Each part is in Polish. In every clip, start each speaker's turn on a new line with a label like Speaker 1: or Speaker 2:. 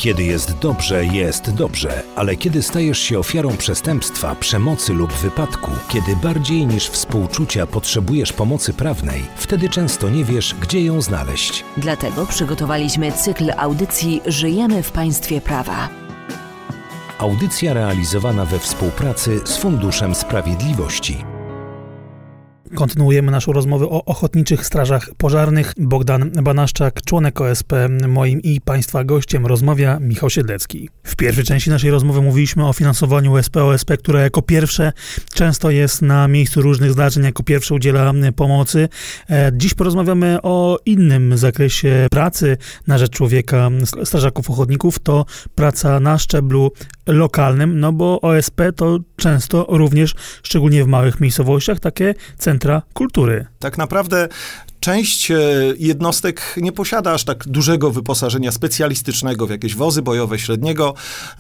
Speaker 1: Kiedy jest dobrze, ale kiedy stajesz się ofiarą przestępstwa, przemocy lub wypadku, kiedy bardziej niż współczucia potrzebujesz pomocy prawnej, wtedy często nie wiesz, gdzie ją znaleźć.
Speaker 2: Dlatego przygotowaliśmy cykl audycji Żyjemy w państwie prawa.
Speaker 1: Audycja realizowana we współpracy z Funduszem Sprawiedliwości.
Speaker 3: Kontynuujemy naszą rozmowę o ochotniczych strażach pożarnych. Bogdan Banaszczak, członek OSP, moim i Państwa gościem rozmawia Michał Siedlecki. W pierwszej części naszej rozmowy mówiliśmy o finansowaniu OSP, które jako pierwsze często jest na miejscu różnych zdarzeń, jako pierwsze udziela pomocy. Dziś porozmawiamy o innym zakresie pracy na rzecz człowieka strażaków ochotników. To praca na szczeblu lokalnym, no bo OSP to często również, szczególnie w małych miejscowościach, takie centra kultury.
Speaker 4: Tak naprawdę część jednostek nie posiada aż tak dużego wyposażenia specjalistycznego w jakieś wozy bojowe średniego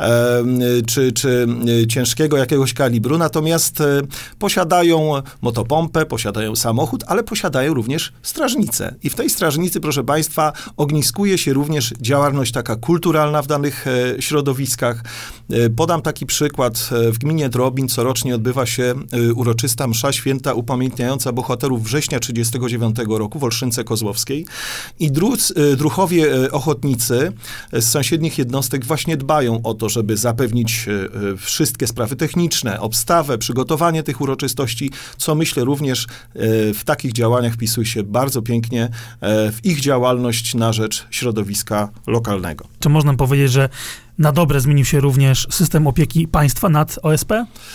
Speaker 4: czy ciężkiego jakiegoś kalibru, natomiast posiadają motopompę, posiadają samochód, ale posiadają również strażnicę. I w tej strażnicy, proszę Państwa, ogniskuje się również działalność taka kulturalna w danych środowiskach. Podam taki przykład. W gminie Drobin corocznie odbywa się uroczysta msza święta upamiętniająca bohaterów września 1939 roku w Olszynce Kozłowskiej i druhowie ochotnicy z sąsiednich jednostek właśnie dbają o to, żeby zapewnić wszystkie sprawy techniczne, obstawę, przygotowanie tych uroczystości, co myślę również w takich działaniach wpisuje się bardzo pięknie w ich działalność na rzecz środowiska lokalnego.
Speaker 3: Czy można powiedzieć, że na dobre zmienił się również system opieki państwa nad OSP?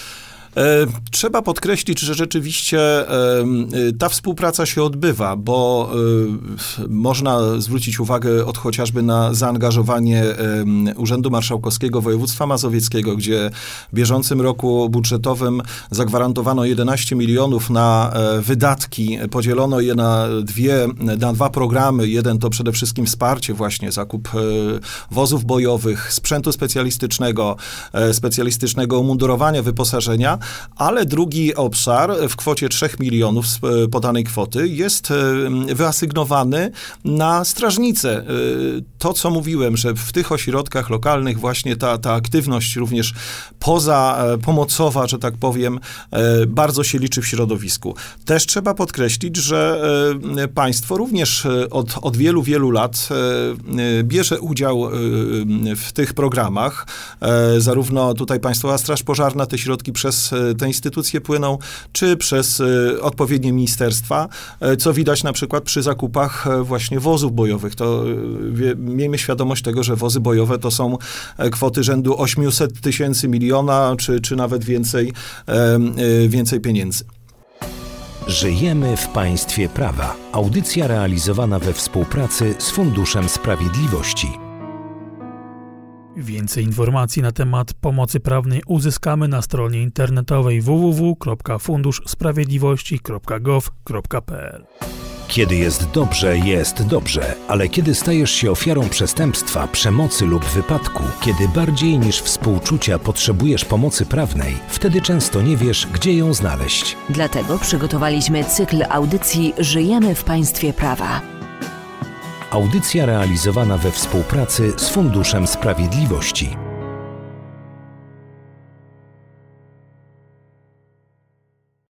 Speaker 4: Trzeba podkreślić, że rzeczywiście ta współpraca się odbywa, bo można zwrócić uwagę chociażby na zaangażowanie Urzędu Marszałkowskiego Województwa Mazowieckiego, gdzie w bieżącym roku budżetowym zagwarantowano 11 milionów na wydatki, podzielono je na dwa programy. Jeden to przede wszystkim wsparcie właśnie, zakup wozów bojowych, sprzętu specjalistycznego umundurowania, wyposażenia, ale drugi obszar w kwocie 3 milionów z podanej kwoty jest wyasygnowany na strażnicę. To, co mówiłem, że w tych ośrodkach lokalnych właśnie ta aktywność również pozapomocowa, że tak powiem, bardzo się liczy w środowisku. Też trzeba podkreślić, że państwo również od wielu, wielu lat bierze udział w tych programach. Zarówno tutaj Państwowa Straż Pożarna, te środki przez te instytucje płyną, czy przez odpowiednie ministerstwa, co widać na przykład przy zakupach właśnie wozów bojowych. To miejmy świadomość tego, że wozy bojowe to są kwoty rzędu 800 tysięcy, miliona, czy nawet więcej pieniędzy.
Speaker 1: Żyjemy w państwie prawa. Audycja realizowana we współpracy z Funduszem Sprawiedliwości.
Speaker 3: Więcej informacji na temat pomocy prawnej uzyskamy na stronie internetowej www.funduszsprawiedliwości.gov.pl.
Speaker 1: Kiedy jest dobrze, ale kiedy stajesz się ofiarą przestępstwa, przemocy lub wypadku, kiedy bardziej niż współczucia potrzebujesz pomocy prawnej, wtedy często nie wiesz, gdzie ją znaleźć.
Speaker 2: Dlatego przygotowaliśmy cykl audycji Żyjemy w państwie prawa.
Speaker 1: Audycja realizowana we współpracy z Funduszem Sprawiedliwości.